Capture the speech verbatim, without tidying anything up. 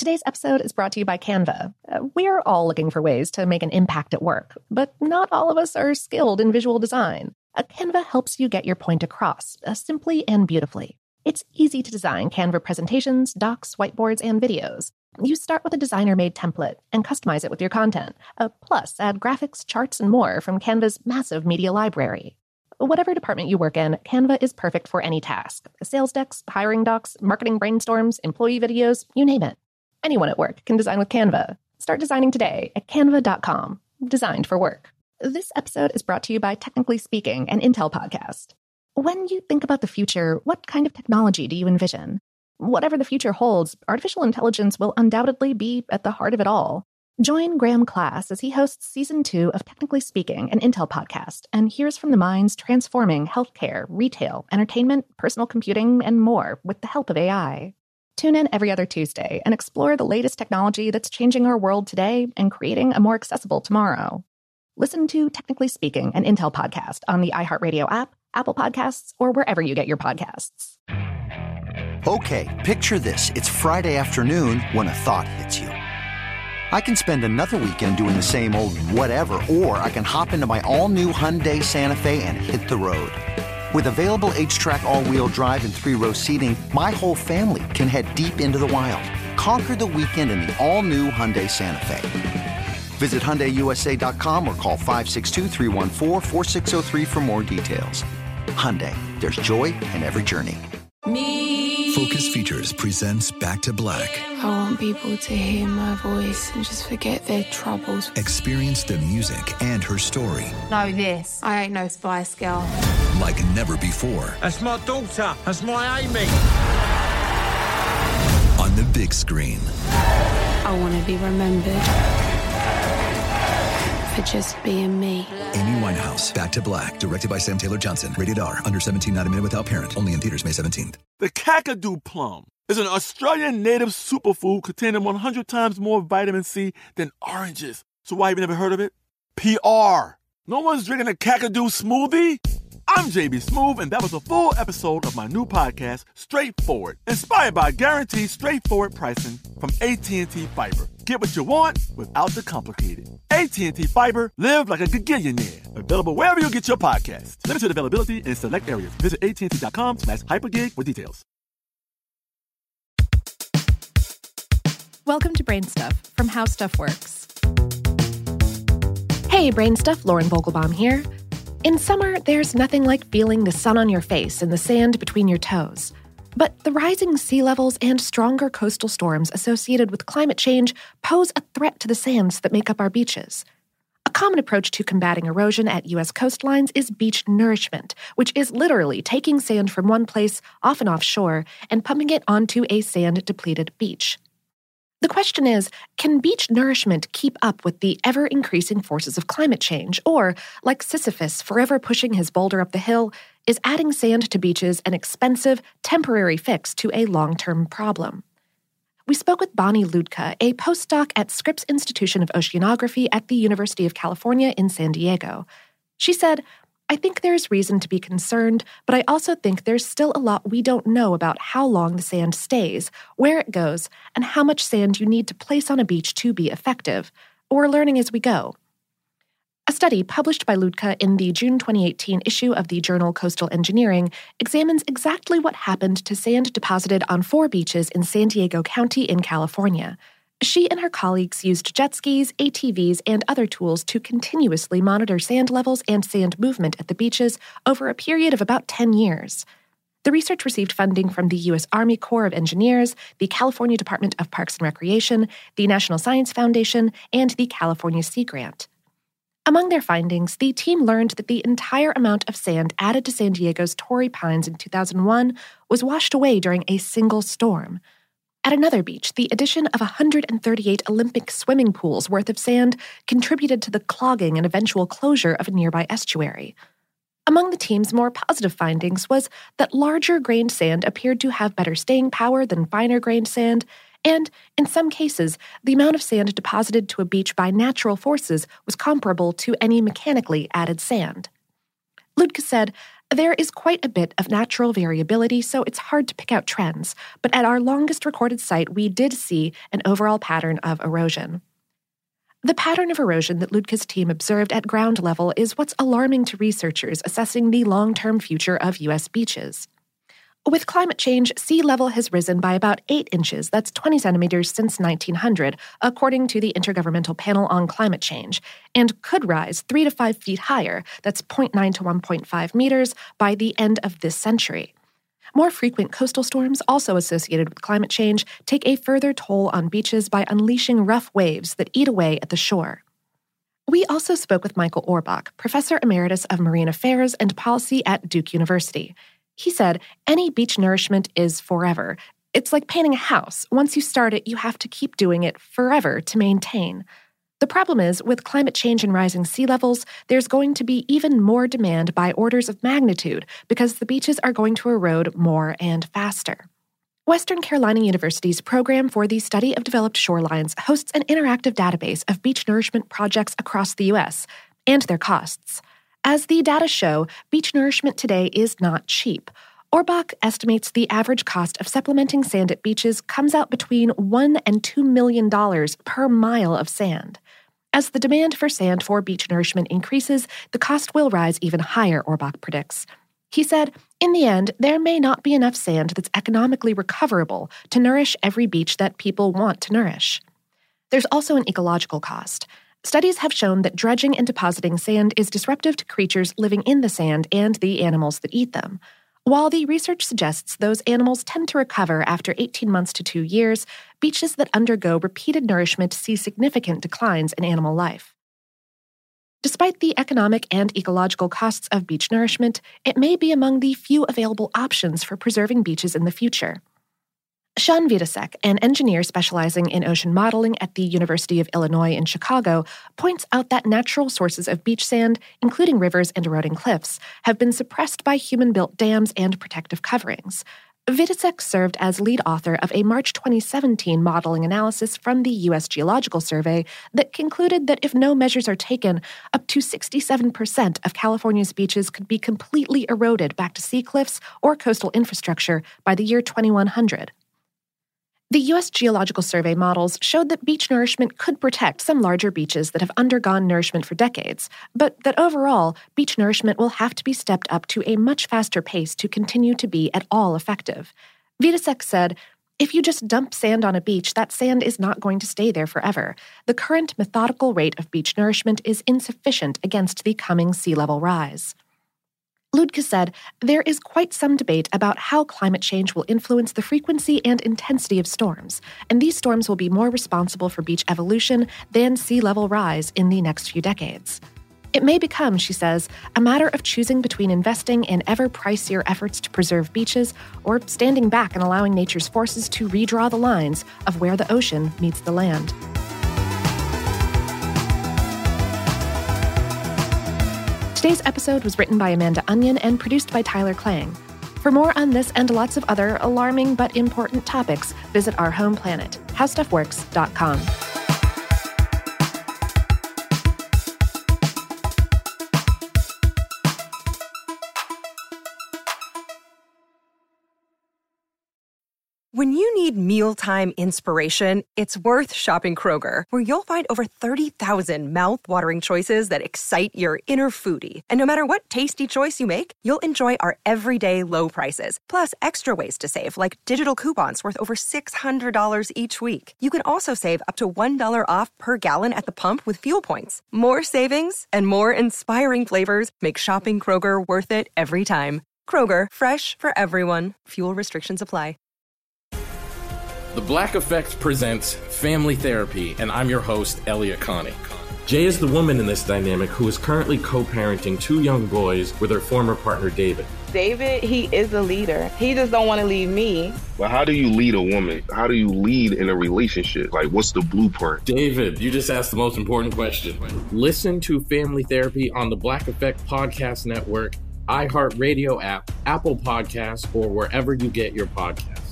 Today's episode is brought to you by Canva. Uh, we're all looking for ways to make an impact at work, but not all of us are skilled in visual design. Uh, Canva helps you get your point across, uh, simply and beautifully. It's easy to design Canva presentations, docs, whiteboards, and videos. You start with a designer-made template and customize it with your content. Uh, plus, add graphics, charts, and more from Canva's massive media library. Whatever department you work in, Canva is perfect for any task. Sales decks, hiring docs, marketing brainstorms, employee videos, you name it. Anyone at work can design with Canva. Start designing today at canva dot com. Designed for work. This episode is brought to you by Technically Speaking, an Intel podcast. When you think about the future, what kind of technology do you envision? Whatever the future holds, artificial intelligence will undoubtedly be at the heart of it all. Join Graham Class as he hosts Season two of Technically Speaking, an Intel podcast, and hears from the minds transforming healthcare, retail, entertainment, personal computing, and more with the help of A I. Tune in every other Tuesday and explore the latest technology that's changing our world today and creating a more accessible tomorrow. Listen to Technically Speaking, an Intel podcast on the iHeartRadio app, Apple Podcasts, or wherever you get your podcasts. Okay, picture this. It's Friday afternoon when a thought hits you. I can spend another weekend doing the same old whatever, or I can hop into my all-new Hyundai Santa Fe and hit the road. With available H-Track all-wheel drive and three-row seating, my whole family can head deep into the wild. Conquer the weekend in the all-new Hyundai Santa Fe. Visit Hyundai U S A dot com or call five six two, three one four, four six zero three for more details. Hyundai, there's joy in every journey. Me. Focus Features presents Back to Black. I want people to hear my voice and just forget their troubles. Experience the music and her story. Know this. I ain't no Spice Girl. Like never before. That's my daughter. That's my Amy. On the big screen. I want to be remembered for just being me. Amy Winehouse, Back to Black, directed by Sam Taylor Johnson. Rated R, under seventeen, not admitted without parent. Only in theaters May seventeenth. The Kakadu plum is an Australian native superfood containing one hundred times more vitamin C than oranges. So why have you never heard of it? P R. No one's drinking a Kakadu smoothie? I'm J B Smoove, and that was a full episode of my new podcast, Straightforward, inspired by guaranteed straightforward pricing from A T and T Fiber. Get what you want without the complicated. A T and T Fiber, live like a gigillionaire. Available wherever you get your podcasts. Limited availability in select areas. Visit A T and T dot com slash hypergig for details. Welcome to Brain Stuff from How Stuff Works. Hey, Brain Stuff, Lauren Vogelbaum here. In summer, there's nothing like feeling the sun on your face and the sand between your toes. But the rising sea levels and stronger coastal storms associated with climate change pose a threat to the sands that make up our beaches. A common approach to combating erosion at U S coastlines is beach nourishment, which is literally taking sand from one place, often offshore, and pumping it onto a sand-depleted beach. The question is, can beach nourishment keep up with the ever-increasing forces of climate change? Or, like Sisyphus forever pushing his boulder up the hill, is adding sand to beaches an expensive, temporary fix to a long-term problem? We spoke with Bonnie Ludka, a postdoc at Scripps Institution of Oceanography at the University of California in San Diego. She said, I think there's reason to be concerned, but I also think there's still a lot we don't know about how long the sand stays, where it goes, and how much sand you need to place on a beach to be effective. We're learning as we go. A study published by Ludka in the June twenty eighteen issue of the journal Coastal Engineering examines exactly what happened to sand deposited on four beaches in San Diego County in California. She and her colleagues used jet skis, A T Vs, and other tools to continuously monitor sand levels and sand movement at the beaches over a period of about ten years. The research received funding from the U S Army Corps of Engineers, the California Department of Parks and Recreation, the National Science Foundation, and the California Sea Grant. Among their findings, the team learned that the entire amount of sand added to San Diego's Torrey Pines in two thousand one was washed away during a single storm. At another beach, the addition of one hundred thirty-eight Olympic swimming pools worth of sand contributed to the clogging and eventual closure of a nearby estuary. Among the team's more positive findings was that larger grained sand appeared to have better staying power than finer grained sand, and, in some cases, the amount of sand deposited to a beach by natural forces was comparable to any mechanically added sand. Ludka said, There is quite a bit of natural variability, so it's hard to pick out trends, but at our longest recorded site, we did see an overall pattern of erosion. The pattern of erosion that Lutke's team observed at ground level is what's alarming to researchers assessing the long-term future of U S beaches. With climate change, sea level has risen by about eight inches, that's twenty centimeters, since nineteen hundred, according to the Intergovernmental Panel on Climate Change, and could rise three to five feet higher, that's zero point nine to one point five meters, by the end of this century. More frequent coastal storms, also associated with climate change, take a further toll on beaches by unleashing rough waves that eat away at the shore. We also spoke with Michael Orbach, Professor Emeritus of Marine Affairs and Policy at Duke University. He said, any beach nourishment is forever. It's like painting a house. Once you start it, you have to keep doing it forever to maintain. The problem is, with climate change and rising sea levels, there's going to be even more demand by orders of magnitude because the beaches are going to erode more and faster. Western Carolina University's Program for the Study of Developed Shorelines hosts an interactive database of beach nourishment projects across the U S and their costs. As the data show, beach nourishment today is not cheap. Orbach estimates the average cost of supplementing sand at beaches comes out between one and two million dollars per mile of sand. As the demand for sand for beach nourishment increases, the cost will rise even higher, Orbach predicts. He said, in the end, there may not be enough sand that's economically recoverable to nourish every beach that people want to nourish. There's also an ecological cost. Studies have shown that dredging and depositing sand is disruptive to creatures living in the sand and the animals that eat them. While the research suggests those animals tend to recover after eighteen months to two years, beaches that undergo repeated nourishment see significant declines in animal life. Despite the economic and ecological costs of beach nourishment, it may be among the few available options for preserving beaches in the future. Sean Vidasek, an engineer specializing in ocean modeling at the University of Illinois in Chicago, points out that natural sources of beach sand, including rivers and eroding cliffs, have been suppressed by human-built dams and protective coverings. Vidasek served as lead author of a March twenty seventeen modeling analysis from the U S Geological Survey that concluded that if no measures are taken, up to sixty-seven percent of California's beaches could be completely eroded back to sea cliffs or coastal infrastructure by the year twenty-one hundred. The U S Geological Survey models showed that beach nourishment could protect some larger beaches that have undergone nourishment for decades, but that overall, beach nourishment will have to be stepped up to a much faster pace to continue to be at all effective. Vidasek said, if you just dump sand on a beach, that sand is not going to stay there forever. The current methodical rate of beach nourishment is insufficient against the coming sea level rise. Lutke said, there is quite some debate about how climate change will influence the frequency and intensity of storms, and these storms will be more responsible for beach evolution than sea level rise in the next few decades. It may become, she says, a matter of choosing between investing in ever pricier efforts to preserve beaches or standing back and allowing nature's forces to redraw the lines of where the ocean meets the land. Today's episode was written by Amanda Onion and produced by Tyler Klang. For more on this and lots of other alarming but important topics, visit our home planet, how stuff works dot com. When you need mealtime inspiration, it's worth shopping Kroger, where you'll find over thirty thousand mouth-watering choices that excite your inner foodie. And no matter what tasty choice you make, you'll enjoy our everyday low prices, plus extra ways to save, like digital coupons worth over six hundred dollars each week. You can also save up to one dollar off per gallon at the pump with fuel points. More savings and more inspiring flavors make shopping Kroger worth it every time. Kroger, fresh for everyone. Fuel restrictions apply. The Black Effect presents Family Therapy, and I'm your host, Elliot Connie. Jay is the woman in this dynamic who is currently co-parenting two young boys with her former partner, David. David, he is a leader. He just don't want to leave me. But how do you lead a woman? How do you lead in a relationship? Like, what's the blueprint? David, you just asked the most important question. Listen to Family Therapy on the Black Effect Podcast Network, iHeartRadio app, Apple Podcasts, or wherever you get your podcasts.